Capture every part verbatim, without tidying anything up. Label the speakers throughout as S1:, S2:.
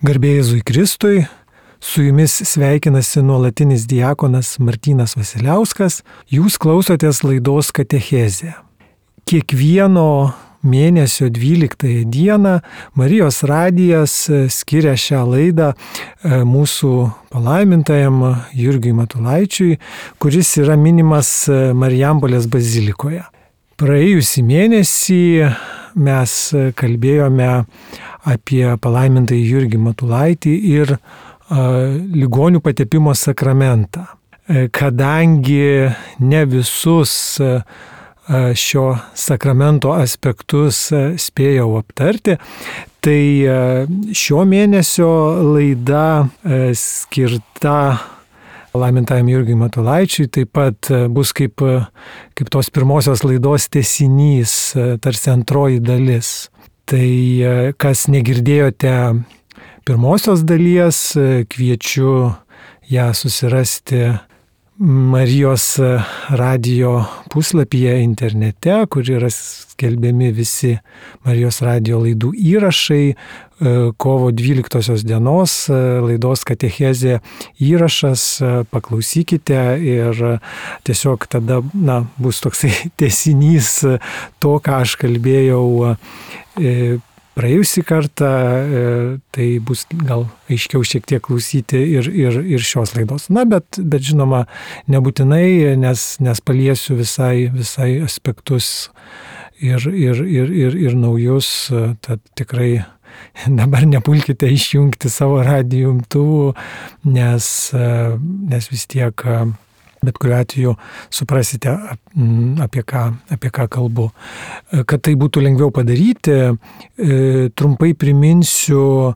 S1: Garbė Jėzui Kristui, su jumis sveikinasi nuolatinis diakonas Martynas Vasiliauskas, jūs klausotės laidos Katechezė. Kiekvieno mėnesio dvyliktąją dieną Marijos radijas skiria šią laidą mūsų palaimintajam Jurgiui Matulaičiui, kuris yra minimas Marijampolės bazilikoje. Praėjusį mėnesį mes kalbėjome apie palaimintąjį Jurgį Matulaitį ir a, ligonių patepimo sakramentą. Kadangi ne visus a, šio sakramento aspektus a, spėjau aptarti, tai a, šio mėnesio laida a, skirta palaimintajam Jurgiui Matulaičiui taip pat bus kaip, kaip tos pirmosios laidos tęsinys, tarsi antroji dalis. Tai kas negirdėjote pirmosios dalies, kviečiu ją susirasti Marijos radijo puslapyje internete, kur yra skelbiami visi Marijos radijo laidų įrašai. Kovo dvyliktosios dienos laidos Katechezė įrašas, paklausykite ir tiesiog tada na, bus toksai tęsinys to, ką aš kalbėjau praėjusį kartą, tai bus gal aiškiau šiek tiek klausyti ir, ir, ir šios laidos. Na, bet, bet žinoma, nebūtinai, nes, nes paliesiu visai, visai aspektus ir, ir, ir, ir, ir naujus, tad tikrai dabar nepulkite išjungti savo radijo imtuvų, nes, nes vis tiek bet kuriuo atveju suprasite, apie ką, apie ką kalbu. Kad tai būtų lengviau padaryti, trumpai priminsiu,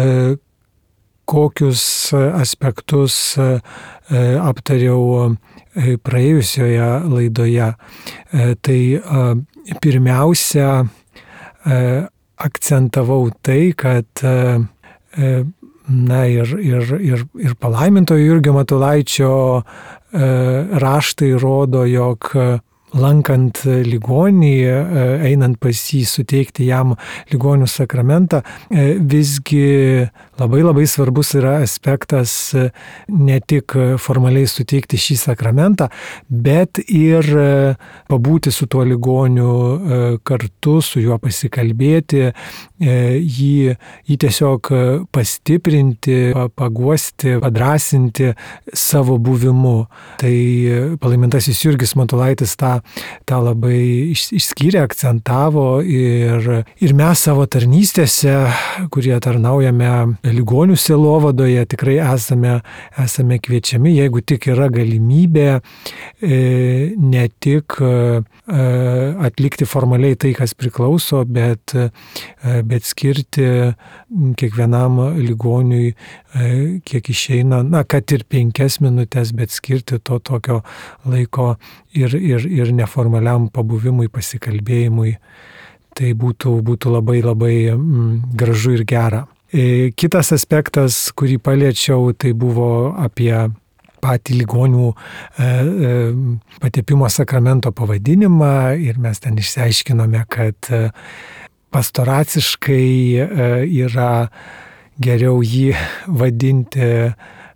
S1: kokius aspektus aptariau praėjusioje laidoje. Tai pirmiausia, akcentavau tai, kad na, ir, ir, ir, ir palaimintojo Jurgio Matulaičio raštai rodo, jog lankant ligonį, einant pas jį suteikti jam ligonių sakramentą, visgi labai labai svarbus yra aspektas ne tik formaliai suteikti šį sakramentą, bet ir pabūti su tuo ligoniu kartu, su juo pasikalbėti, jį, jį tiesiog pastiprinti, paguosti, padrąsinti savo buvimu. Tai palaimintasis Jurgis Matulaitis tą tą labai išskyrė, akcentavo ir, ir mes savo tarnystėse, kurie tarnaujame ligonių sielovadoje, tikrai esame, esame kviečiami, jeigu tik yra galimybė, ne tik atlikti formaliai tai, kas priklauso, bet, bet skirti kiekvienam ligoniui, kiek išeina, na, kad ir penkias minutės, bet skirti to tokio laiko ir, ir, ir neformaliam pabuvimui, pasikalbėjimui. Tai būtų, būtų labai labai mm, gražu ir gera. E, kitas aspektas, kurį paliečiau, tai buvo apie patį ligonių e, e, patepimo sakramento pavadinimą ir mes ten išsiaiškinome, kad e, pastoraciškai e, yra geriau jį vadinti e,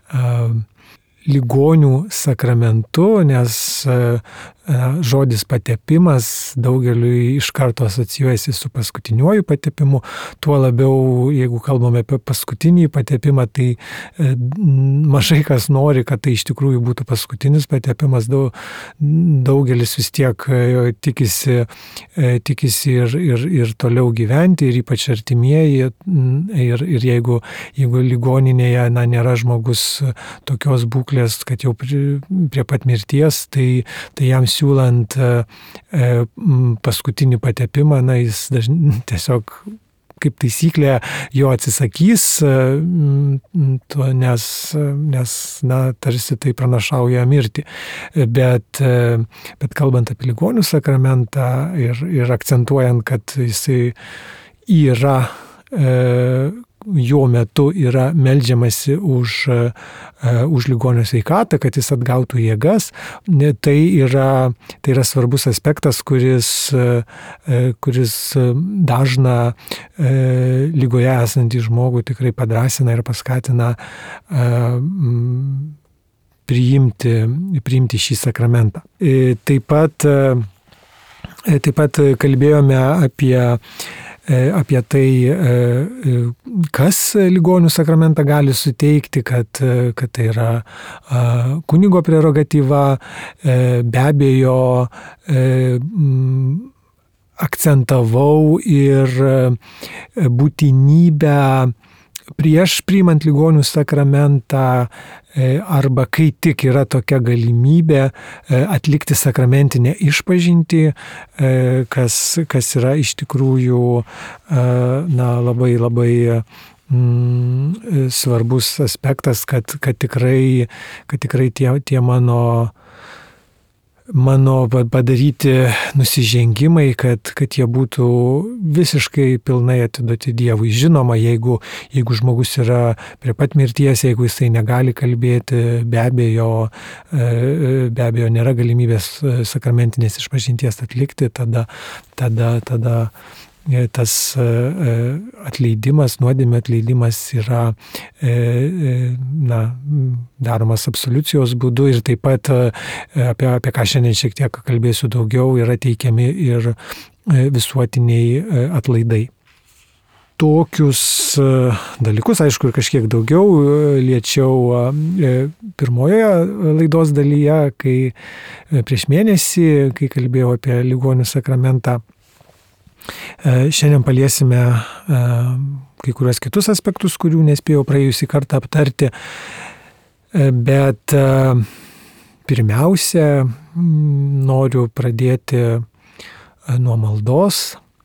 S1: ligonių sakramentu, nes žodis patepimas daugeliui iš karto asocijuojasi su paskutiniuoju patepimu. Tuo labiau, jeigu kalbame apie paskutinį patepimą, tai mažai kas nori, kad tai iš tikrųjų būtų paskutinis patepimas. Daugelis vis tiek tikisi, tikisi ir, ir, ir toliau gyventi, ir ypač artimieji. Ir, ir jeigu, jeigu ligoninėje na, nėra žmogus tokios būklės, kad jau prie, prie pat mirties, tai, tai jam siūlant paskutinį patepimą, na, jis dažnai tiesiog kaip taisyklė jo atsisakys, nes, nes na, tarsi tai pranašauja mirtį. Bet, bet kalbant apie ligonių sakramentą ir, ir akcentuojant, kad jisai yra jo metu yra meldžiamasi už, už ligonio sveikatą, kad jis atgautų jėgas, tai yra, tai yra svarbus aspektas, kuris, kuris dažną lygoje esantį žmogų tikrai padrąsina ir paskatina priimti, priimti šį sakramentą. Taip pat Taip pat kalbėjome apie, apie tai, kas ligonių sakramentą gali suteikti, kad, kad tai yra kunigo prerogatyva, be abejo akcentavau ir būtinybę prieš priimant ligonių sakramentą arba kai tik yra tokia galimybė atlikti sakramentinę išpažintį, kas, kas yra iš tikrųjų na, labai labai mm, svarbus aspektas, kad, kad tikrai, kad tikrai tie, tie mano mano padaryti nusižengimai, kad, kad jie būtų visiškai pilnai atiduoti Dievui. Žinoma, jeigu, jeigu žmogus yra prie pat mirties, jeigu jisai negali kalbėti, be abejo, be abejo nėra galimybės sakramentinės išpažinties atlikti, tada, tada, tada tas atleidimas, nuodėmė atleidimas yra na, daromas absoliucijos būdu ir taip pat apie, apie ką šiandien šiek tiek kalbėsiu daugiau, yra teikiami ir visuotiniai atlaidai. Tokius dalykus, aišku, ir kažkiek daugiau liečiau pirmojoje laidos dalyje, kai prieš mėnesį, kai kalbėjau apie ligonių sakramentą. Šiandien paliesime kai kuriuos kitus aspektus, kurių nespėjau praėjusį kartą aptarti, bet pirmiausia, noriu pradėti nuo maldos.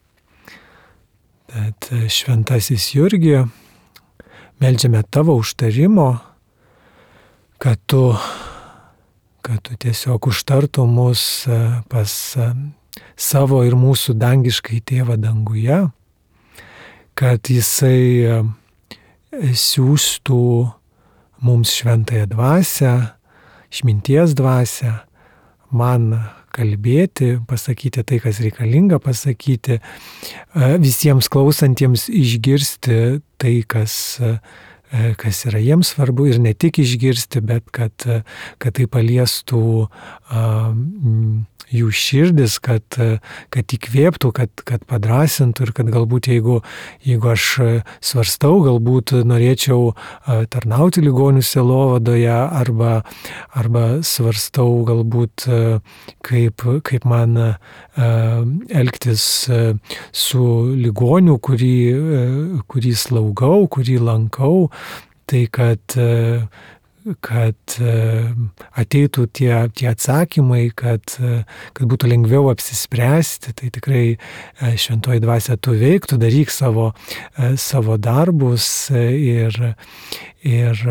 S1: Bet šventasis Jurgi, meldžiame tavo užtarimo, kad tu, kad tu tiesiog užtartum mus pas savo ir mūsų dangiškai tėvą danguje, kad jisai siųstų mums šventąją dvasią, išminties dvasią, man kalbėti, pasakyti tai, kas reikalinga pasakyti, visiems klausantiems išgirsti tai, kas, kas yra jiems svarbu ir ne tik išgirsti, bet kad, kad tai paliestų um, jų širdis, kad, kad įkvėptų, kad, kad padrąsintų ir kad galbūt jeigu, jeigu aš svarstau, galbūt norėčiau tarnauti ligonių sielovadoje arba, arba svarstau galbūt kaip, kaip man elgtis su ligoniu, kurį, kurį slaugau, kurį lankau, tai kad kad ateitų tie, tie atsakymai, kad, kad būtų lengviau apsispręsti, tai tikrai šventoji dvasia tu veik, tu daryk savo, savo darbus ir, ir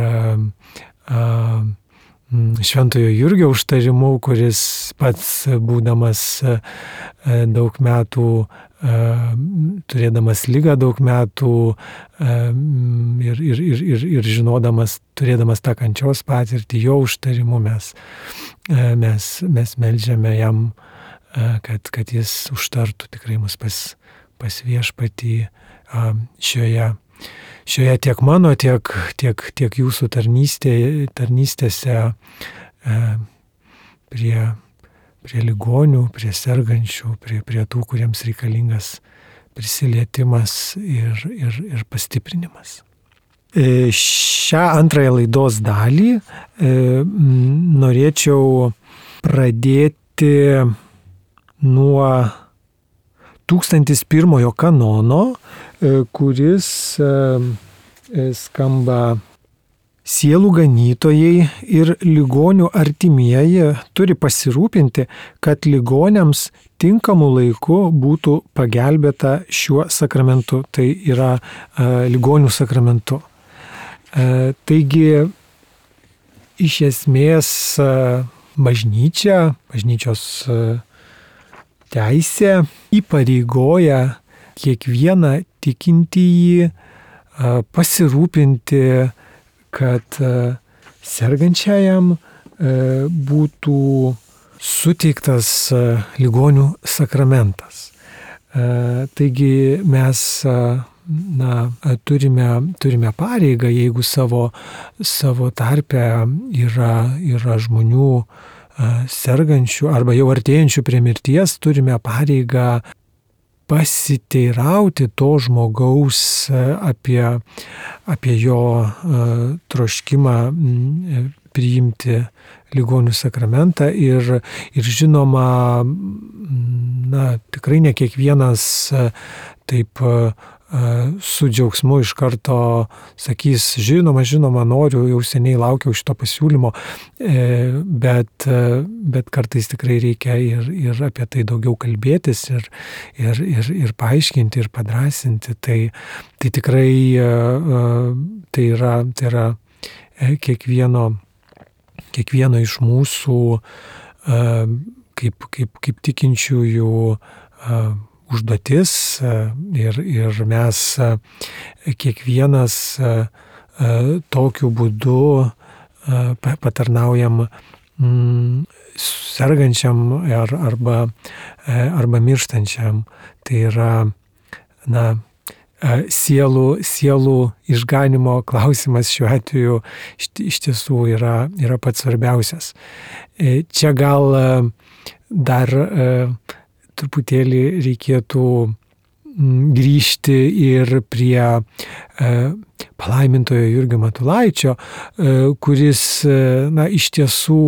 S1: šventojo Jurgio užtarimu, kuris pats būdamas daug metų, turėdamas ligą daug metų ir, ir, ir, ir, ir žinodamas, turėdamas tą kančios patirtį, jo užtarimu mes, mes, mes meldžiame jam, kad, kad jis užtartų tikrai mus pas, pas viešpatį šioje, šioje tiek mano, tiek, tiek, tiek jūsų tarnystė, tarnystėse prie prie ligonių, prie sergančių, prie, prie tų, kuriems reikalingas prisilietimas ir, ir, ir pastiprinimas. Šią antrąją laidos dalį norėčiau pradėti nuo tūkstantis pirmojo kanono, kuris skamba: sielų ganytojai ir ligonių artimieji turi pasirūpinti, kad ligoniams tinkamu laiku būtų pagelbėta šiuo sakramentu, tai yra a, ligonių sakramentu. A, taigi, iš esmės a, bažnyčia, bažnyčios a, teisė įpareigoja kiekvieną tikintįjį pasirūpinti, kad sergančiajam būtų suteiktas ligonių sakramentas. Taigi mes na, turime, turime pareigą, jeigu savo, savo tarpe yra, yra žmonių sergančių arba jau artėjančių prie mirties, turime pareigą pasiteirauti to žmogaus apie, apie jo troškimą priimti ligonių sakramentą ir, ir žinoma, na, tikrai ne kiekvienas taip su džiaugsmu iš karto sakys, žinoma, žinoma, noriu, jau seniai laukiau šito pasiūlymo, bet, bet kartais tikrai reikia ir, ir apie tai daugiau kalbėtis ir, ir, ir, ir paaiškinti, ir padrasinti. Tai, tai tikrai tai yra, tai yra kiekvieno, kiekvieno iš mūsų kaip, kaip, kaip tikinčiųjų užduotis ir, ir mes kiekvienas tokiu būdu patarnaujam sergančiam ar, arba, arba mirštančiam. Tai yra, na, sielų, sielų išganimo klausimas šiuo atveju iš tiesų yra, yra pats svarbiausias. Čia gal dar truputėlį reikėtų grįžti ir prie palaimintojo Jurgio Matulaičio, kuris, na, iš tiesų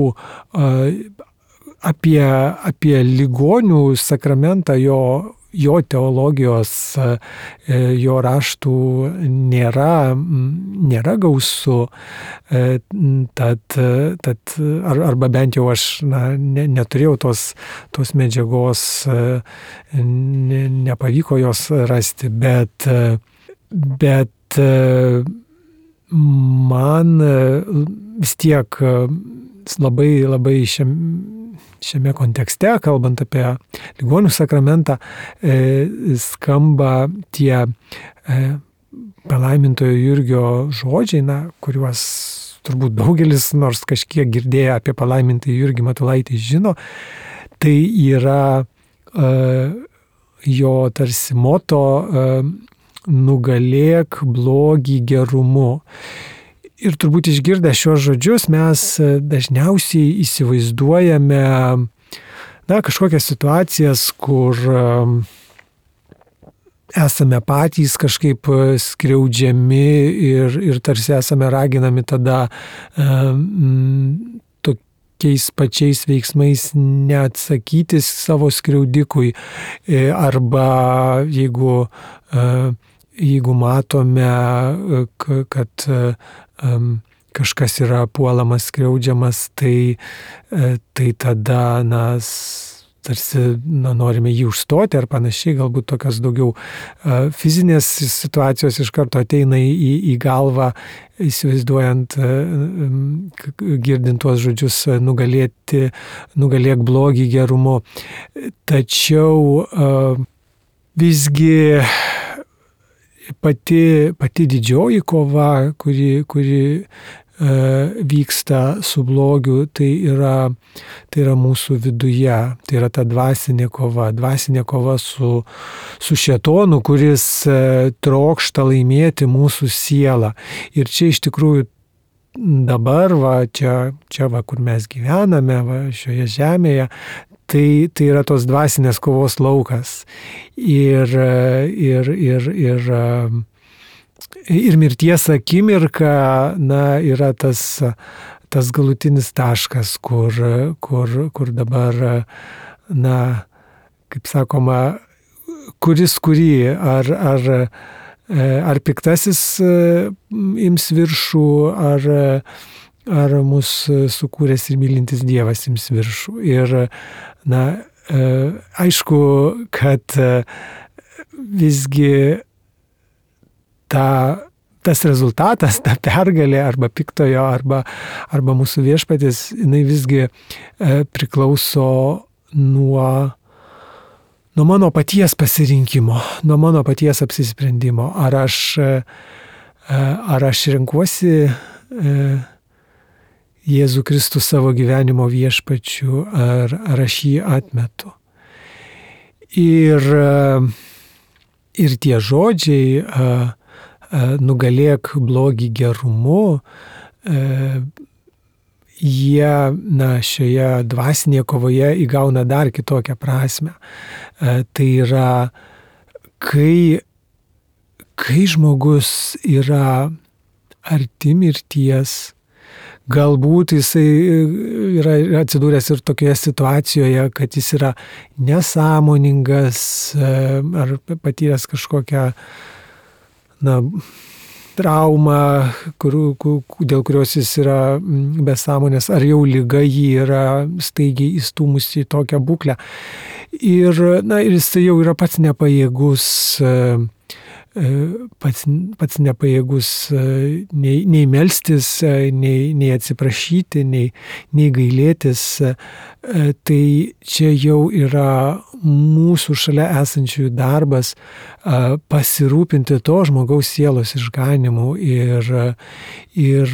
S1: apie, apie ligonių sakramentą jo jo teologijos, jo raštų nėra, nėra gausu, tad, tad ar, arba bent jau aš na, ne, neturėjau tos, tos medžiagos, ne, nepavyko jos rasti, bet, bet man vis tiek labai, labai šiam Šiame kontekste, kalbant apie ligonių sakramentą, e, skamba tie e, palaimintojo Jurgio žodžiai, na, kuriuos turbūt daugelis nors kažkiek girdėję apie palaimintąjį Jurgį Matulaitį žino. Tai yra e, jo tarsi moto e, nugalėk blogį gerumu. Ir turbūt išgirdę šios žodžius mes dažniausiai įsivaizduojame na, kažkokias situacijas, kur esame patys kažkaip skriaudžiami ir, ir tarsi esame raginami tada um, tokiais pačiais veiksmais neatsakyti savo skriaudikui. Arba jeigu, jeigu matome, kad kažkas yra puolamas, skriaudžiamas, tai, tai tada na, tarsi na, norime jį užstoti ar panašiai, galbūt tokios daugiau fizinės situacijos iš karto ateina į, į galvą, įsivaizduojant, girdint tuos žodžius nugalėti, nugalėk blogį gerumu. Tačiau visgi Pati, pati didžioji kova, kuri, kuri e, vyksta su blogiu, tai yra, tai yra mūsų viduje, tai yra ta dvasinė kova, dvasinė kova su, su šėtonu, kuris e, trokšta laimėti mūsų sielą. Ir čia iš tikrųjų dabar, va, čia, čia va, kur mes gyvename, va, šioje žemėje, Tai, tai yra tos dvasinės kovos laukas. Ir, ir, ir, ir, ir mirties akimirka na, yra tas, tas galutinis taškas, kur, kur, kur dabar, na, kaip sakoma, kuris kurį, ar, ar, ar piktasis ims viršų, ar, ar mus sukūręs ir mylintis Dievas ims viršų. Ir na, aišku, kad visgi ta, tas rezultatas, ta pergalė arba piktojo, arba, arba mūsų viešpatis, jinai visgi priklauso nuo, nuo mano paties pasirinkimo, nuo mano paties apsisprendimo. Ar aš, ar aš renkuosi Jėzų Kristų savo gyvenimo viešpačiu, ar, ar aš jį atmetu. Ir, ir tie žodžiai nugalėk blogį gerumu, jie na, šioje dvasinėje kovoje įgauna dar kitokią prasme. Tai yra, kai, kai žmogus yra arti mirties, galbūt jisai yra atsidūręs ir tokioje situacijoje, kad jis yra nesąmoningas ar patyręs kažkokią na, traumą, kur, kur, dėl kurios jis yra be sąmonės, ar jau liga jį yra staigiai įstūmusi į tokią būklę. Ir, na, ir jis jau yra pats nepajėgus, pats, pats nepajėgus nei, nei melstis, nei, nei atsiprašyti, nei, nei gailėtis. Tai čia jau yra mūsų šalia esančiųjų darbas pasirūpinti to žmogaus sielos išganimu ir, ir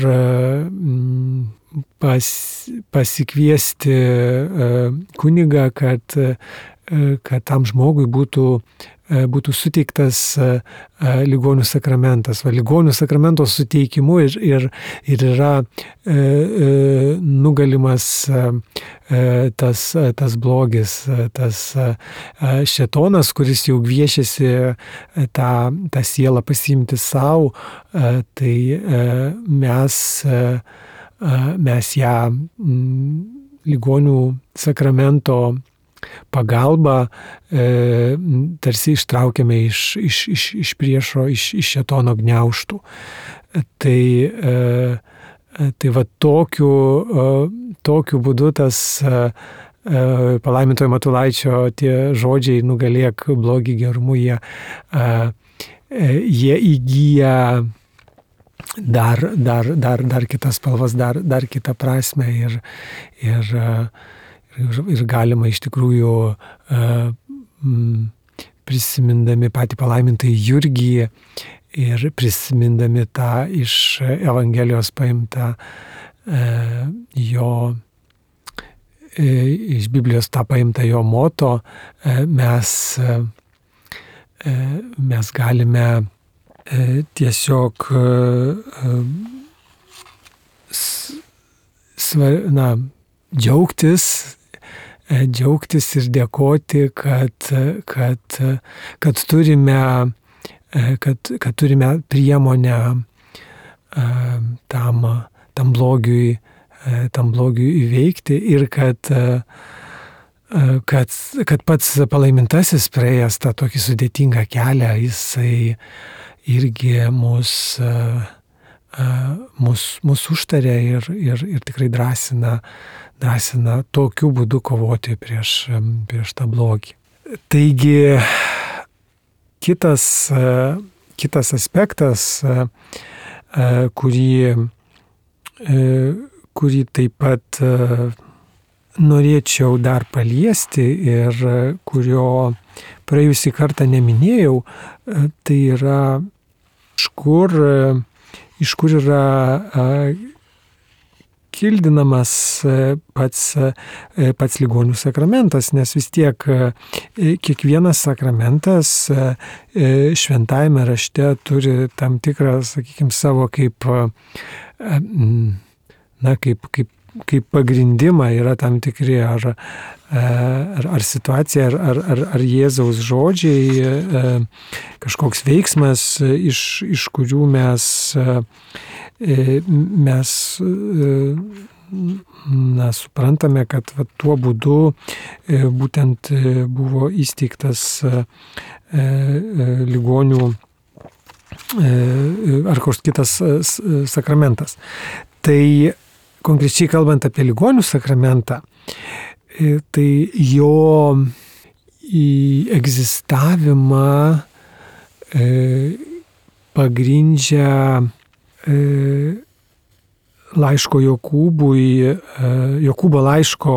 S1: pas, pasikviesti kunigą, kad, kad tam žmogui būtų būtų suteiktas ligonių sakramentas. Va, ligonių sakramento suteikimu ir, ir, ir yra e, e, nugalimas e, tas, tas blogis, tas e, šėtonas, kuris jau gviešiasi tą, tą sielą pasiimti savo, e, tai e, mes, e, mes ją m, ligonių sakramento pagalba e, tarsi ištraukiame iš, iš, iš, iš priešo, iš, iš šėtono gniaužtų. Tai, e, tai va tokiu, e, tokiu būdu tas e, palaimintojo Matulaičio tie žodžiai nugalėk blogį gerumu, jie, e, jie įgyja dar, dar, dar, dar kitas spalvas, dar, dar kitą prasmę ir, ir Ir galima iš tikrųjų prisimindami patį palaimintąjį Jurgį ir prisimindami tą iš Evangelijos paimtą jo, iš Biblijos tą paimtą jo moto, mes, mes galime tiesiog na, džiaugtis, džiaugtis ir dėkoti, kad, kad, kad, turime, kad, kad turime priemonę tam, tam, blogiui, tam blogiui įveikti ir kad, kad, kad pats palaimintasis praėjęs tą tokį sudėtingą kelią, jisai irgi mus, mus, mus užtarė ir, ir, ir tikrai drąsina drąsina tokiu būdu kovoti prieš, prieš tą blogį. Taigi, kitas, kitas aspektas, kurį, kurį taip pat norėčiau dar paliesti ir kurio praėjusį kartą neminėjau, tai yra iš kur, iš kur yra kildinamas pats, pats ligonių sakramentas, nes vis tiek kiekvienas sakramentas šventajame rašte turi tam tikrą, sakykime, savo kaip, na, kaip, kaip, kaip pagrindimą, yra tam tikri ar, ar, ar situacija, ar, ar, ar, ar Jėzaus žodžiai, kažkoks veiksmas, iš, iš kurių mes mes na, suprantame, kad va, tuo būdu būtent buvo įsteigtas ligonių ar koks kitas sakramentas. Tai konkrečiai kalbant apie ligonių sakramentą, tai jo egzistavimą pagrindžia laiško Jokūbui, Jokūbo laiško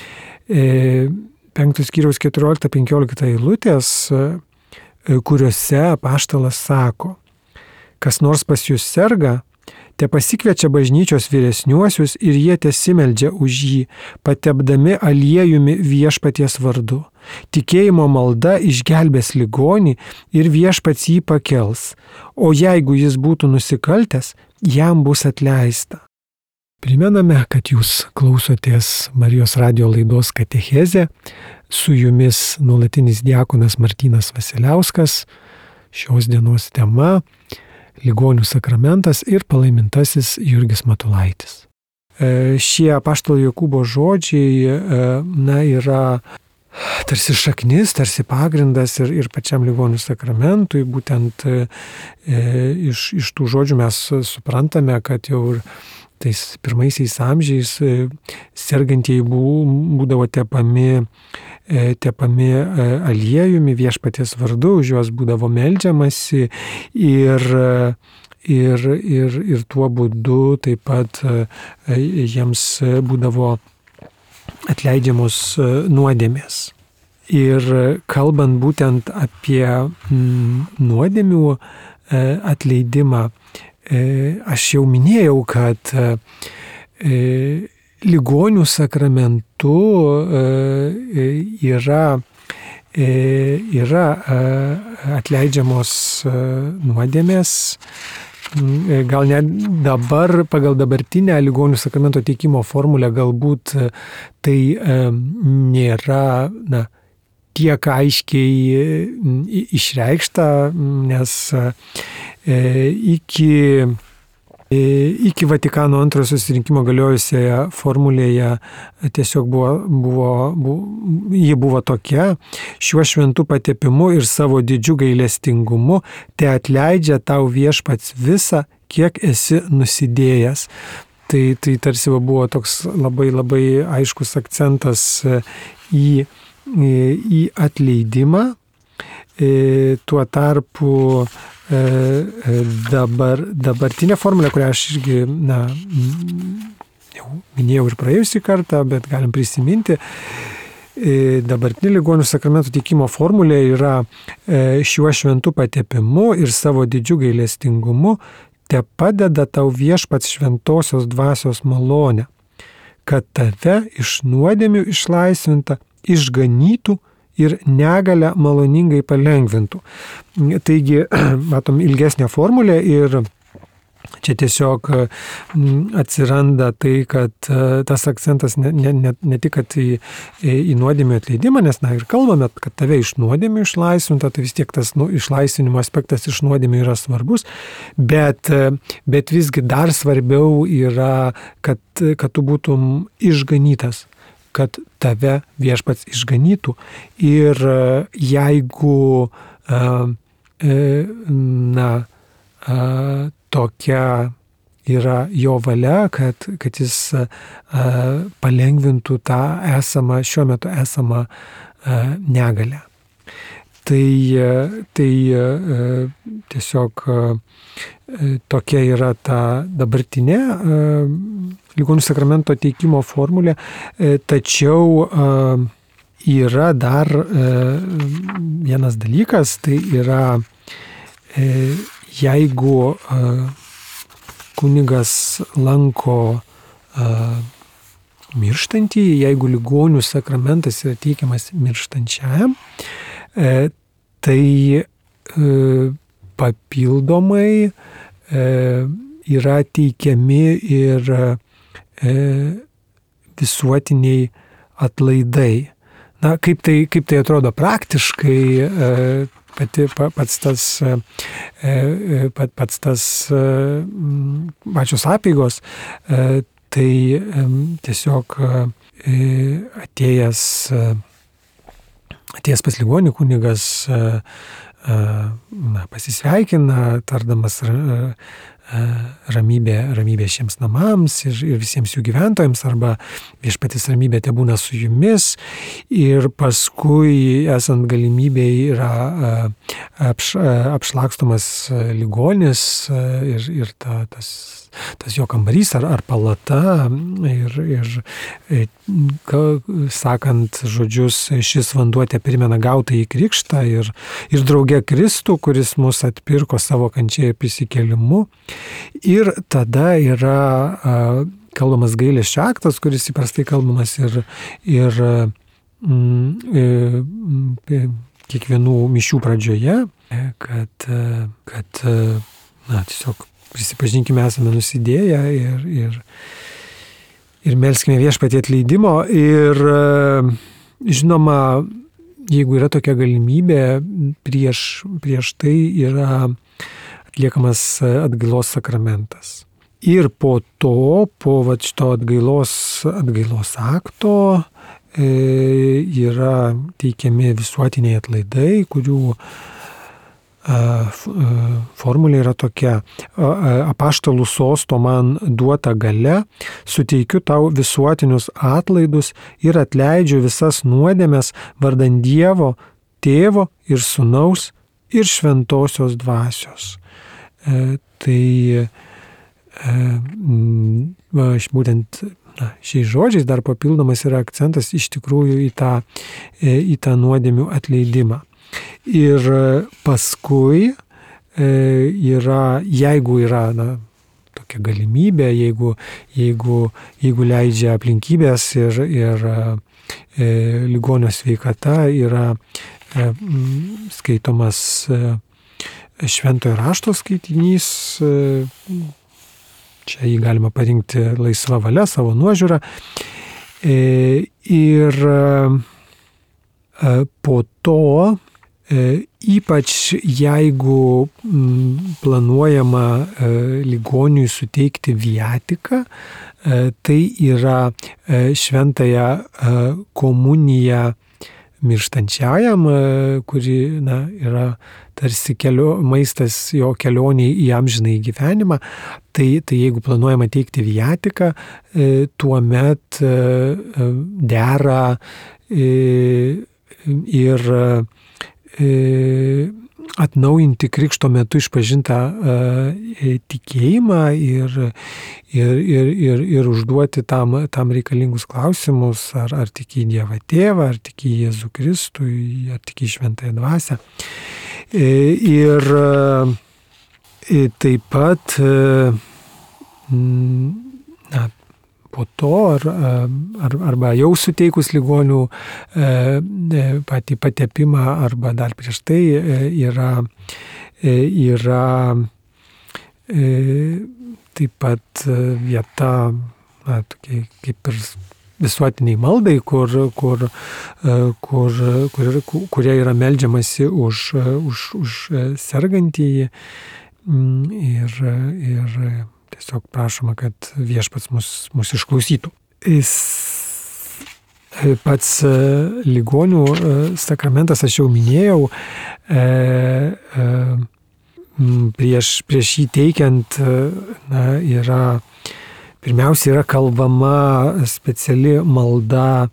S1: penktos skyriaus keturiolikta penkiolikta eilutės, kuriuose apaštalas sako: kas nors pas jūs serga, te pasikviečia bažnyčios vyresniuosius ir jie tesimeldžia už jį, patepdami aliejumi viešpaties vardu. Tikėjimo malda išgelbės ligonį ir viešpats jį pakels, o jeigu jis būtų nusikaltęs, jam bus atleista. Primename, kad jūs klausotės Marijos radijo laidos Katechezė, su jumis nuolatinis diakonas Martynas Vasiliauskas, šios dienos tema Ligonių sakramentas ir palaimintasis Jurgis Matulaitis. Šie apaštalo Jokūbo žodžiai na, yra tarsi šaknis, tarsi pagrindas ir, ir pačiam ligonių sakramentui. Būtent e, iš, iš tų žodžių mes suprantame, kad jau ir tais pirmaisiais amžiais sergantieji būdavo tepami, tepami aliejumi viešpaties vardu, už juos būdavo meldžiamasi ir, ir, ir, ir tuo būdu taip pat jiems būdavo atleidžiamos nuodėmės. Ir kalbant būtent apie nuodėmių atleidimą, aš jau minėjau, kad ligonių sakramentu yra, yra atleidžiamos nuodėmės. Gal net dabar, pagal dabartinę ligonių sakramento teikimo formulę, galbūt tai nėra na, tiek aiškiai išreikšta, nes iki, iki Vatikano antrojo susirinkimo galiojusioje formulėje tiesiog buvo, buvo, buvo, ji buvo tokia: šiuo šventu patepimu ir savo didžiu gailestingumu te atleidžia tau viešpats visą, kiek esi nusidėjęs. Tai, tai tarsi buvo toks labai labai aiškus akcentas į, į atleidimą. Tuo tarpu dabar, dabartinė formulė, kurią aš irgi na, jau minėjau ir praėjusį kartą, bet galim prisiminti, dabartinė ligonių sakramento teikimo formulė yra šiuo šventu patepimu ir savo didžiu gailestingumu te padeda tau viešpats šventosios dvasios malonę, kad tave iš nuodėmių išlaisvinta, išganytų ir negalę maloningai palengvintų. Taigi, matom ilgesnę formulę ir čia tiesiog atsiranda tai, kad tas akcentas ne, ne, ne, ne tik kad į, į nuodėmių atleidimą, nes na, ir kalbame, kad tave iš nuodėmių išlaisvinta, tai vis tiek tas nu, išlaisvinimo aspektas iš nuodėmių yra svarbus, bet, bet visgi dar svarbiau yra, kad, kad tu būtum išganytas, kad tave viešpats išganytų. Ir jeigu na, tokia yra jo valia, kad, kad jis palengvintų tą esamą, šiuo metu esamą negalę. Tai, tai tiesiog tokia yra ta dabartinė ligonių sakramento teikimo formulė, tačiau yra dar vienas dalykas, tai yra jeigu kunigas lanko mirštantį, jeigu ligonių sakramentas yra teikiamas mirštančiajam, tai papildomai yra teikiami ir visuotiniai atlaidai. Na, kaip tai, kaip tai atrodo praktiškai, pati, pats tas, pats tas pačios apeigos, tai tiesiog atėjęs, atėjęs pas ligonį kunigas na, pasisveikina, tardamas ramybė, ramybė šiems namams ir, ir visiems jų gyventojams, arba viešpaties ramybė te būna su jumis, ir paskui, esant galimybėj, yra apš, apšlakstomas ligonis ir, ir ta, tas, tas jo kambarys ar, ar palata ir, ir sakant žodžius, šis vanduo te primena gautą į krikštą ir, ir drauge Kristų, kuris mus atpirko savo kančia ir prisikėlimu. Ir tada yra kalbamas gailesčio aktas, kuris įprastai kalbamas ir, ir mm, kiekvienų mišių pradžioje, kad, kad na, tiesiog prisipažinkime, esame nusidėję ir, ir, ir melskime viešpatie atleidimo. Ir žinoma, jeigu yra tokia galimybė, prieš, prieš tai yra atliekamas atgailos sakramentas. Ir po to, po vat, šito atgailos, atgailos akto e, yra teikiami visuotiniai atlaidai, kurių formulė yra tokia: apaštalų sosto man duota galia, suteikiu tau visuotinius atlaidus ir atleidžiu visas nuodėmes vardan Dievo, Tėvo ir Sūnaus ir Šventosios dvasios. E, tai e, va, būtent na, šiais žodžiais dar papildomas yra akcentas iš tikrųjų į tą, į tą nuodėmių atleidimą. Ir paskui yra, jeigu yra na, tokia galimybė, jeigu, jeigu, jeigu leidžia aplinkybės ir, ir e, ligonio sveikata, yra e, skaitomas e, šventojo rašto skaitinys. E, čia jį galima parinkti laisva valia, savo nuožiūrą. E, ir e, po to, ypač jeigu planuojama ligoniui suteikti viatiką, tai yra šventąją komuniją mirštančiajam, kuri na, yra tarsi kelio, maistas jo kelioniai į amžinąjį gyvenimą. Tai, tai jeigu planuojama teikti viatiką, tuomet dera ir atnaujinti krikšto metu išpažintą tikėjimą ir, ir, ir, ir, ir užduoti tam, tam reikalingus klausimus, ar, ar tiki į Dievą Tėvą, ar tiki į Jėzų Kristų, ar tiki į Šventąją Dvasią. Ir taip pat na, po to, ar, ar, arba jau suteikus ligonių e, patį patepimą, arba dar prieš tai yra, yra e, taip pat vieta, na, tokiai, kaip ir visuotiniai maldai, kur, kur, kur, kur, kurie yra meldžiamasi už, už, už sergantįjį ir, ir tiesiog prašoma, kad viešpats mus, mus išklausytų. Jis, pats ligonių sakramentas, aš jau minėjau, prieš, prieš jį teikiant, na, yra, pirmiausia yra kalbama speciali malda,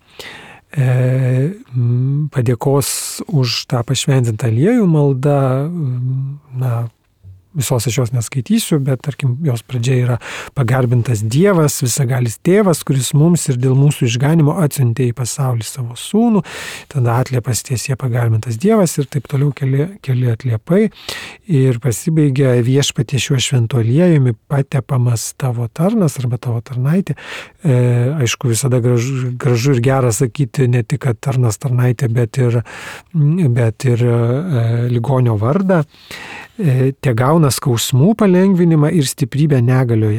S1: padėkos už tą pašventintą aliejų malda, na, visos aš jos neskaitysiu, bet tarkim jos pradžia yra: pagarbintas Dievas, visagalis Tėvas, kuris mums ir dėl mūsų išganimo atsiuntė į pasaulį savo sūnų. Tada atliepas tiesie pagarbintas Dievas ir taip toliau keli, keli atliepai. Ir pasibaigia: viešpatie šiuo šventu aliejumi patepamas tavo tarnas arba tavo tarnaitė. E, aišku, visada gražu, gražu ir gera sakyti ne tik, kad tarnas tarnaitė, bet ir, bet ir e, ligonio vardą. Te gauna skausmų palengvinimą ir stiprybę negalioje.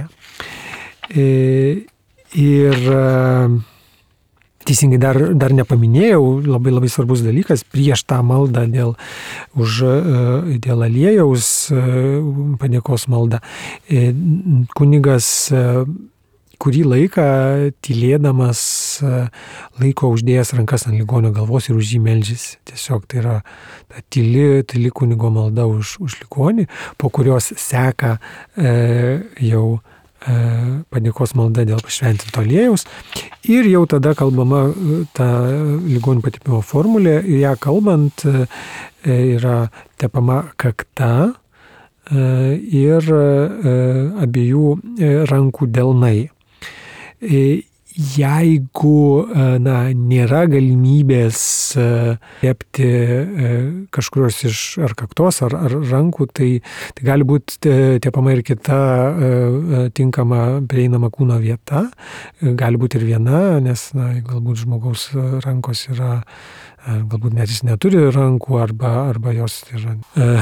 S1: Ir teisingai dar, dar nepaminėjau, labai labai svarbus dalykas, prieš tą maldą dėl, už, dėl aliejaus padėkos maldą. Kunigas kurį laiką tylėdamas laiko uždėjęs rankas ant ligonio galvos ir už jį meldžiasi. Tiesiog tai yra ta tyli, tyli kunigo malda už, už ligonį, po kurios seka e, jau e, padėkos malda dėl pašventinto aliejaus. Ir jau tada kalbama ta ligonių patepimo formulė, ją kalbant e, yra tepama kakta, ir abiejų rankų delnai. Jeigu na, nėra galimybės tepti kažkurios iš ar kaktos, ar, ar rankų, tai, tai gali būti tepama ir kita tinkama prieinama kūno vieta. Gali būti ir viena, nes na, galbūt žmogaus rankos yra, galbūt net jis neturi rankų, arba, arba jos yra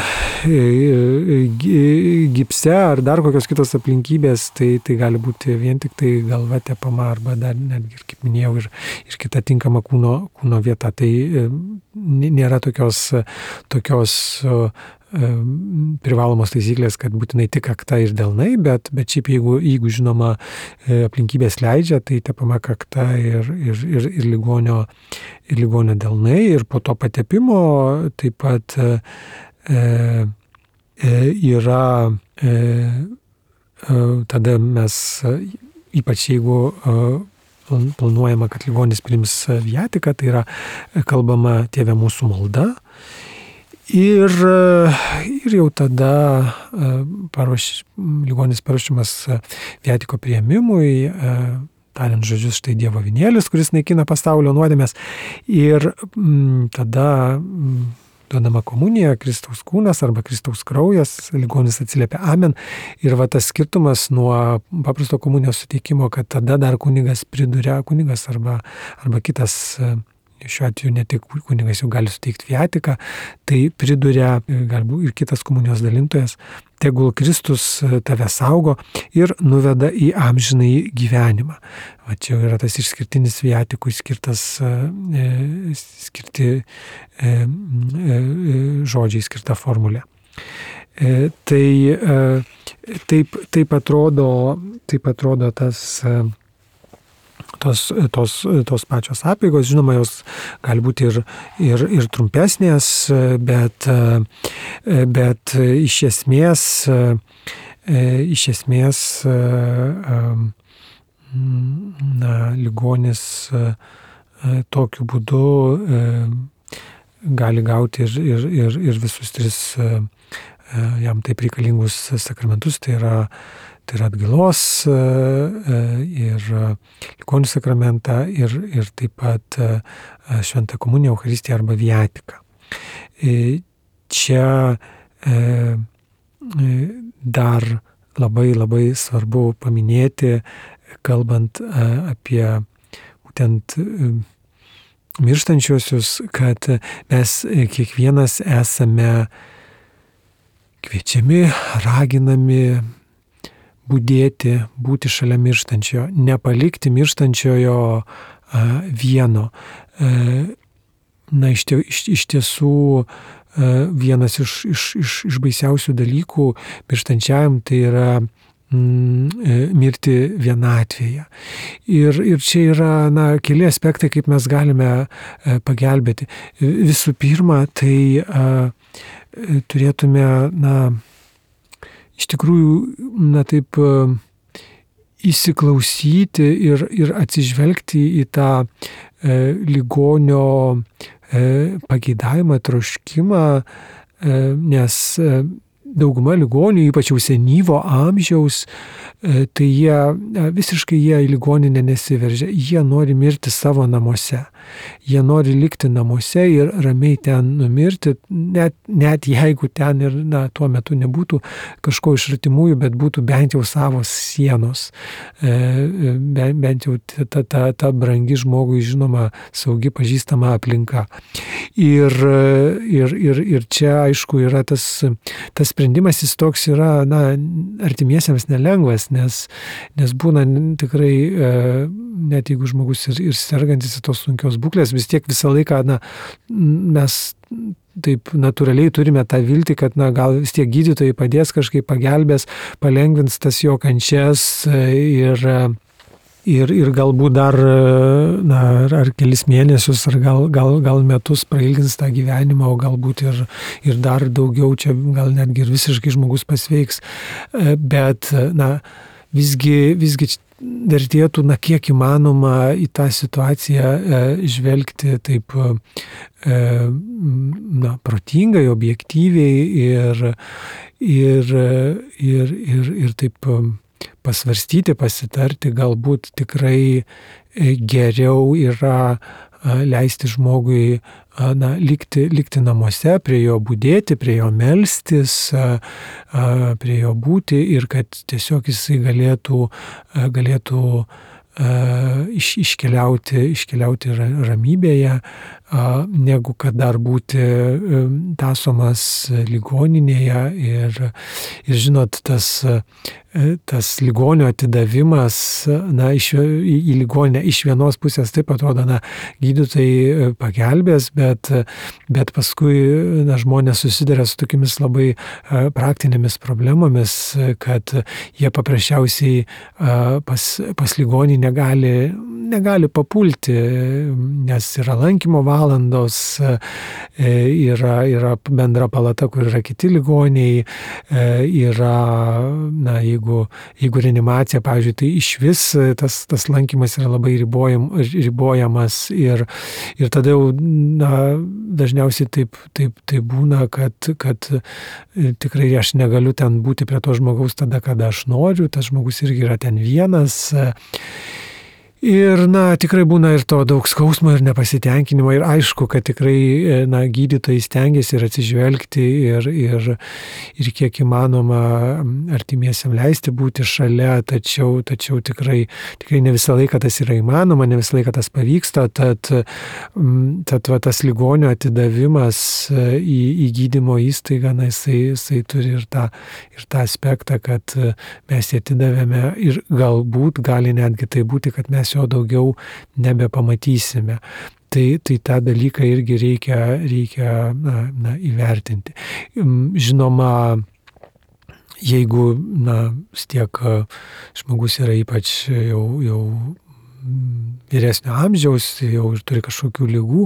S1: gipse ar dar kokios kitos aplinkybės, tai, tai gali būti vien tik tai galva tepama, arba dar netgi, kaip minėjau, ir, ir kita tinkama kūno, kūno vieta. Tai nėra tokios, tokios privalomos taisyklės, kad būtinai tik kakta ir delnai, bet, bet šiaip jeigu, jeigu žinoma aplinkybės leidžia, tai tepama kakta ir, ir, ir, ir, ligonio, ir ligonio delnai, ir po to patepimo taip pat e, e, yra e, e, tada mes, ypač jeigu e, planuojama, kad ligonis priims viatiką, tai yra kalbama Tėve mūsų malda. Ir, ir jau tada paruoš, ligonis paruošimas viatiko priėmimui, tariant žodžius, štai Dievo avinėlis, kuris naikina pasaulio nuodėmes. Ir m, tada m, duodama komunija, Kristaus kūnas arba Kristaus kraujas, ligonis atsiliepia amen. Ir va tas skirtumas nuo paprasto komunijos suteikimo, kad tada dar kunigas priduria, kunigas arba, arba kitas, šiuo atveju ne tik kunigas jau gali suteikti viatiką, tai priduria galbūt ir kitas komunijos dalintojas, tegul Kristus tave saugo ir nuveda į amžinąjį gyvenimą. Va čia yra tas išskirtinis viatikui skirtas, e, skirti e, e, žodžiai, skirta formulė. E, tai e, taip, taip, atrodo, taip atrodo tas e, Tos, tos, tos pačios apeigos, žinoma, jos gali būti ir, ir, ir trumpesnės, bet, bet iš esmės, iš esmės na, ligonis tokiu būdu gali gauti ir, ir, ir, ir visus tris jam taip reikalingus sakramentus, tai yra Tai yra atgailos ir ligonių sakramentą ir, ir taip pat šventą komuniją, Eucharistiją arba viatiką. Čia dar labai labai svarbu paminėti, kalbant apie būtent mirštančiuosius, kad mes kiekvienas esame kviečiami, raginami budėti, būti šalia mirštančiojo, nepalikti mirštančiojo a, vieno. E, na, iš, tie, iš, iš tiesų a, vienas iš, iš, iš, iš baisiausių dalykų mirštančiajam tai yra mm, mirti vienatvėje. Ir, ir čia yra na, keli aspektai, kaip mes galime a, pagelbėti. Visų pirma, tai a, turėtume na, iš tikrųjų, na taip, įsiklausyti ir, ir atsižvelgti į tą e, ligonio e, pageidavimą, troškimą, e, nes e, dauguma ligonių, ypač jau senyvo amžiaus, e, tai jie visiškai jie į ligoninę nesiveržia, jie nori mirti savo namuose. Jie nori likti namuose ir ramiai ten numirti, net, net jeigu ten ir na, tuo metu nebūtų kažko iš artimųjų, bet būtų bent jau savos sienos, e, bent jau ta, ta, ta brangi žmogui žinoma saugi pažįstama aplinka. Ir, ir, ir, ir čia aišku yra tas, tas sprendimas, jis toks yra na, artimiesiems nelengvas, nes, nes būna tikrai, e, net jeigu žmogus ir, ir sergantis į tos sunkios būklės, vis tiek visą laiką na, mes taip natūraliai turime tą viltį, kad na, gal vis tiek gydytojai padės kažkaip, pagelbės, palengvins tas jo kančias ir, ir, ir galbūt dar na, ar kelis mėnesius, ar gal, gal, gal metus prailgins tą gyvenimą, o galbūt ir, ir dar daugiau, čia gal netgi ir visiškai žmogus pasveiks. Bet na, visgi, visgi vertėtų, na, kiek įmanoma į tą situaciją žvelgti taip, na, protingai, objektyviai ir, ir, ir, ir, ir taip pasvarstyti, pasitarti, galbūt tikrai geriau yra leisti žmogui, na, likti, likti namuose, prie jo budėti, prie jo melstis, prie jo būti ir kad tiesiog jisai galėtų, galėtų iš, iškeliauti, iškeliauti ramybėje, negu kad dar būti tąsomas ligoninėje. Ir, ir žinot, tas, tas ligonio atidavimas, na, iš, į, į ligoninę iš vienos pusės taip atrodo, na, gydytojai pagelbės, bet, bet paskui, na, žmonės susiduria su tokiamis labai praktinėmis problemomis, kad jie paprasčiausiai pas, pas ligonį negali, negali papulti, nes yra lankymo valandos, yra, yra bendra palata, kur yra kiti ligoniai, yra, na, jeigu, jeigu reanimacija, pavyzdžiui, tai iš vis tas, tas lankymas yra labai ribojam, ribojamas ir, ir tada jau, na, dažniausiai taip, taip, taip būna, kad, kad tikrai aš negaliu ten būti prie to žmogaus tada, kada aš noriu, tas žmogus irgi yra ten vienas. Ir, na, tikrai būna ir to daug skausmo ir nepasitenkinimo ir aišku, kad tikrai, na, gydytojai stengiasi ir atsižvelgti ir, ir, ir kiek įmanoma artimiesiam leisti būti šalia, tačiau, tačiau tikrai, tikrai ne visą laiką tas yra įmanoma, ne visą laiką tas pavyksta, tad, tad va, tas ligonio atidavimas į, į gydymo įstaigą, na, jisai, jisai turi ir tą, ir tą aspektą, kad mes jį atidavėme ir galbūt gali netgi tai būti, kad mes jo daugiau nebepamatysime. Tai, tai tą dalyką irgi reikia, reikia na, na, įvertinti. Žinoma, jeigu, na, tiek žmogus yra ypač jau, jau vyresnio amžiaus, jau ir turi kažkokių ligų,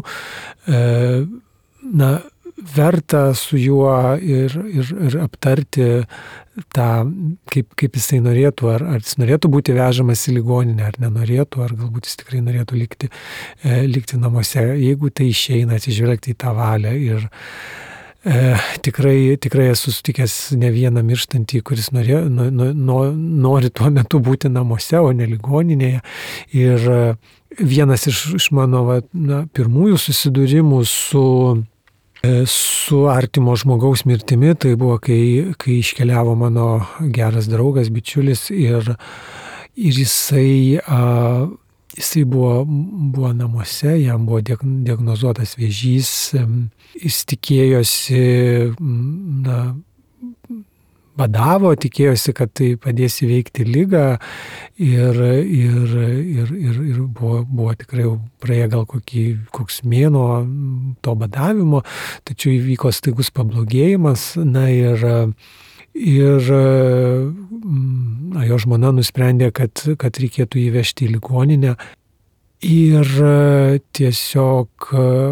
S1: na, verta su juo ir, ir, ir aptarti tą, kaip, kaip jisai norėtų, ar, ar jis norėtų būti vežamas į ligoninę, ar nenorėtų, ar galbūt jis tikrai norėtų likti, e, likti namuose, jeigu tai išeina, atsižvelgti į tą valią. Ir e, tikrai, tikrai esu sutikęs ne vieną mirštantį, kuris norė, no, no, nori tuo metu būti namuose, o ne ligoninėje. Ir vienas iš, iš mano va, na, pirmųjų susidūrimų su su artimo žmogaus mirtimi, tai buvo, kai, kai iškeliavo mano geras draugas, bičiulis ir, ir jisai, a, jisai buvo, buvo namuose, jam buvo diagnozuotas vėžys, jis tikėjosi, na, badavo, tikėjosi, kad tai padės įveikti ligą ir, ir, ir, ir, ir buvo, buvo tikrai jau praėję gal kokį, koks mėnuo to badavimo, tačiau įvyko staigus pablogėjimas, na ir, ir na, jo žmona nusprendė, kad, kad reikėtų jį vežti į ligoninę ir tiesiog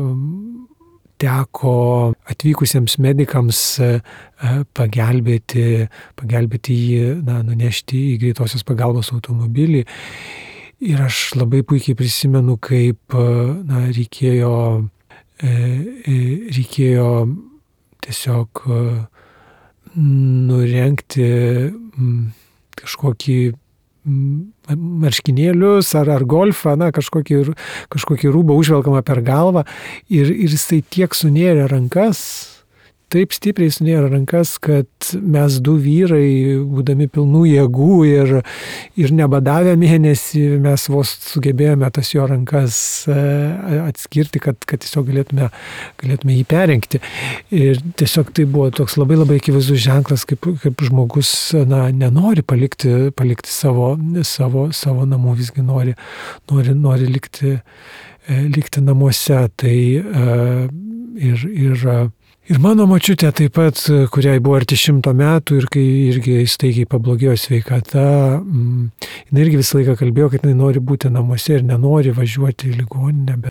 S1: teko atvykusiems medikams pagelbėti, pagelbėti jį, na, nunešti į greitosios pagalbos automobilį. Ir aš labai puikiai prisimenu, kaip, na, reikėjo, reikėjo tiesiog nurengti kažkokį marškinėlius ar, ar golfą, na, kažkokį, kažkokį rūbą užvelkamą per galvą ir, ir jisai tiek sunėrė rankas, taip stipriai sunėrė rankas, kad mes du vyrai, būdami pilnų jėgų ir, ir nebadavę mėnesį, mes vos sugebėjome tas jo rankas atskirti, kad, kad tiesiog galėtume, galėtume jį perrengti. Ir tiesiog tai buvo toks labai labai akivaizdus ženklas, kaip, kaip žmogus, na, nenori palikti, palikti savo, savo, savo namų, visgi nori, nori, nori likti, likti namuose. Tai ir, ir Ir mano močiutė taip pat, kuriai buvo arti šimto metų ir kai irgi staigiai pablogėjo sveikata, jinai irgi visą laiką kalbėjo, kad jinai nori būti namuose ir nenori važiuoti į ligoninę, bet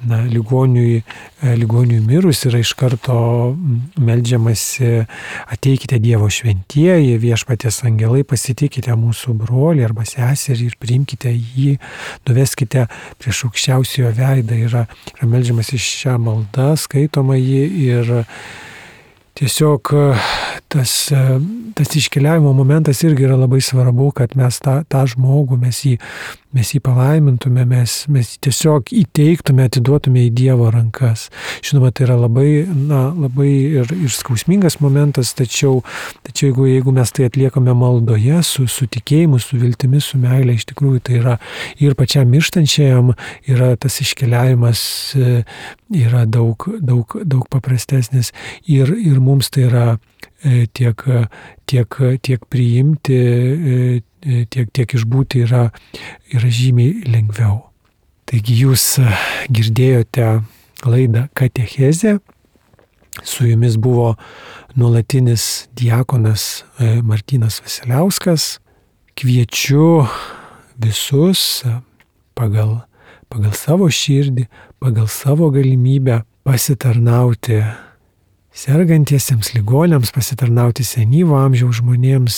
S1: na, ligoniui, ligoniui mirus yra iš karto meldžiamasi: ateikite Dievo šventieji, Viešpaties angelai, pasitikite mūsų brolį arba seserį ir priimkite jį, nuveskite prieš aukščiausiojo veidą. Yra, yra meldžiamasi šią maldą, skaitoma jį ir tiesiog tas, tas iškeliavimo momentas irgi yra labai svarbu, kad mes tą, tą žmogų, mes jį, mes jį palaimintume, mes, mes tiesiog įteiktume, atiduotume į Dievo rankas. Žinoma, tai yra labai, na, labai ir, ir skausmingas momentas, tačiau, tačiau jeigu, jeigu mes tai atliekame maldoje, su, su tikėjimu, su viltimi, su meile, iš tikrųjų tai yra ir pačiam mirštančiajam yra tas iškeliavimas yra daug, daug, daug paprastesnis ir, ir mums tai yra tiek, tiek, tiek priimti, tiek, tiek išbūti yra, yra žymiai lengviau. Taigi jūs girdėjote laidą Katechezė. Su jumis buvo nuolatinis diakonas Martynas Vasiliauskas. Kviečiu visus pagal, pagal savo širdį, pagal savo galimybę pasitarnauti sergantiesiems ligoniams, pasitarnauti senyvo amžiaus žmonėms,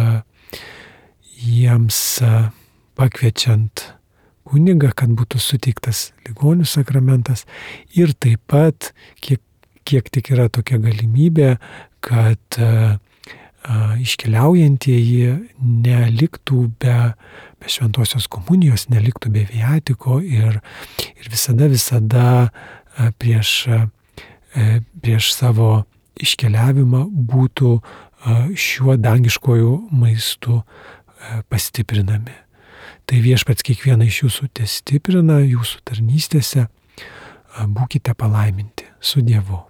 S1: jiems pakviečiant kunigą, kad būtų suteiktas ligonių sakramentas ir taip pat, kiek, kiek tik yra tokia galimybė, kad iškeliaujantieji neliktų be, be šventosios komunijos, neliktų be viatiko ir, ir visada, visada prieš, prieš savo iškeliavimą būtų šiuo dangiškojų maistu pastiprinami. Tai Viešpats kiekvieną iš jūsų te stiprina, jūsų tarnystėse. Būkite palaiminti su Dievu.